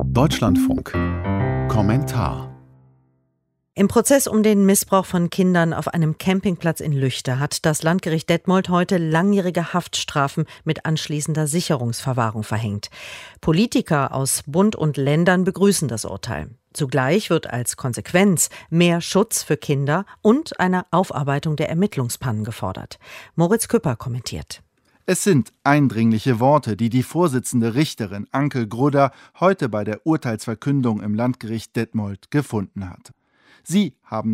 Deutschlandfunk. Kommentar. Im Prozess um den Missbrauch von Kindern auf einem Campingplatz in Lüchte hat das Landgericht Detmold heute langjährige Haftstrafen mit anschließender Sicherungsverwahrung verhängt. Politiker aus Bund und Ländern begrüßen das Urteil. Zugleich wird als Konsequenz mehr Schutz für Kinder und eine Aufarbeitung der Ermittlungspannen gefordert. Moritz Küpper kommentiert. Es sind eindringliche Worte, die die Vorsitzende Richterin Anke Grudder heute bei der Urteilsverkündung im Landgericht Detmold gefunden hat. Sie haben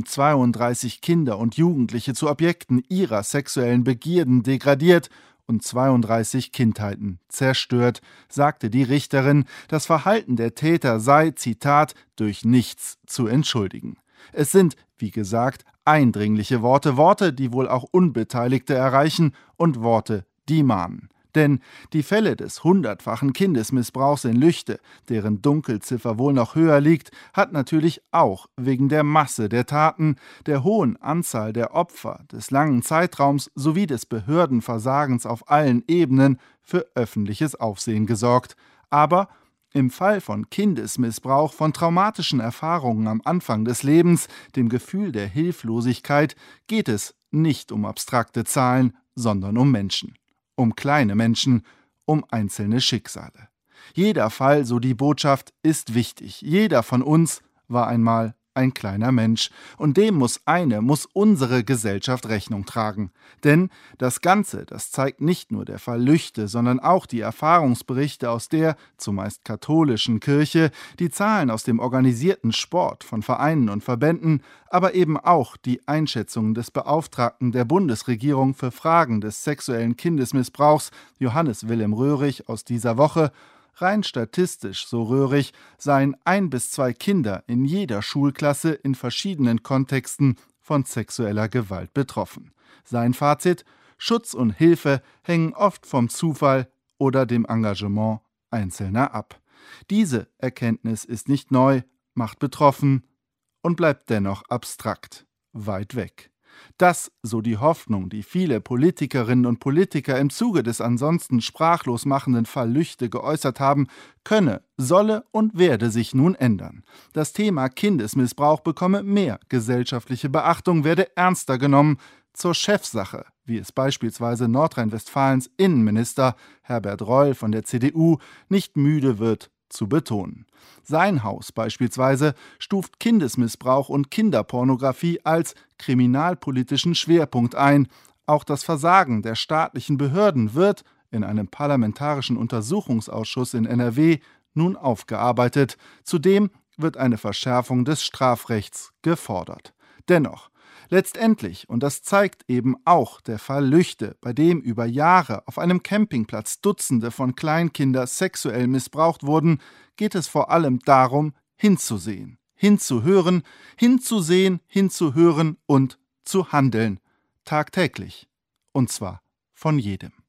32 Kinder und Jugendliche zu Objekten ihrer sexuellen Begierden degradiert und 32 Kindheiten zerstört, sagte die Richterin. Das Verhalten der Täter sei, Zitat, durch nichts zu entschuldigen. Es sind, wie gesagt, eindringliche Worte, die wohl auch Unbeteiligte erreichen und Worte, die mahnen. Denn die Fälle des 100-fachen Kindesmissbrauchs in Lüchte, deren Dunkelziffer wohl noch höher liegt, hat natürlich auch wegen der Masse der Taten, der hohen Anzahl der Opfer, des langen Zeitraums sowie des Behördenversagens auf allen Ebenen für öffentliches Aufsehen gesorgt. Aber im Fall von Kindesmissbrauch, von traumatischen Erfahrungen am Anfang des Lebens, dem Gefühl der Hilflosigkeit, geht es nicht um abstrakte Zahlen, sondern um Menschen. Um kleine Menschen, um einzelne Schicksale. Jeder Fall, so die Botschaft, ist wichtig. Jeder von uns war einmal ein kleiner Mensch. Und dem muss unsere Gesellschaft Rechnung tragen. Denn das Ganze, das zeigt nicht nur der Fall Lüchte, sondern auch die Erfahrungsberichte aus der zumeist katholischen Kirche, die Zahlen aus dem organisierten Sport von Vereinen und Verbänden, aber eben auch die Einschätzungen des Beauftragten der Bundesregierung für Fragen des sexuellen Kindesmissbrauchs, Johannes Wilhelm Röhrig, aus dieser Woche. Rein statistisch, so Röhrig, seien 1 bis 2 Kinder in jeder Schulklasse in verschiedenen Kontexten von sexueller Gewalt betroffen. Sein Fazit: Schutz und Hilfe hängen oft vom Zufall oder dem Engagement Einzelner ab. Diese Erkenntnis ist nicht neu, macht betroffen und bleibt dennoch abstrakt, weit weg. Das, so die Hoffnung, die viele Politikerinnen und Politiker im Zuge des ansonsten sprachlos machenden Fall Lüchte geäußert haben, könne, solle und werde sich nun ändern. Das Thema Kindesmissbrauch bekomme mehr gesellschaftliche Beachtung, werde ernster genommen, zur Chefsache, wie es beispielsweise Nordrhein-Westfalens Innenminister Herbert Reul von der CDU nicht müde wird zu betonen. Sein Haus beispielsweise stuft Kindesmissbrauch und Kinderpornografie als kriminalpolitischen Schwerpunkt ein. Auch das Versagen der staatlichen Behörden wird in einem parlamentarischen Untersuchungsausschuss in NRW nun aufgearbeitet. Zudem wird eine Verschärfung des Strafrechts gefordert. Dennoch, letztendlich, und das zeigt eben auch der Fall Lüchte, bei dem über Jahre auf einem Campingplatz Dutzende von Kleinkindern sexuell missbraucht wurden, geht es vor allem darum, hinzusehen, hinzuhören, hinzusehen, hinzuhören und zu handeln. Tagtäglich. Und zwar von jedem.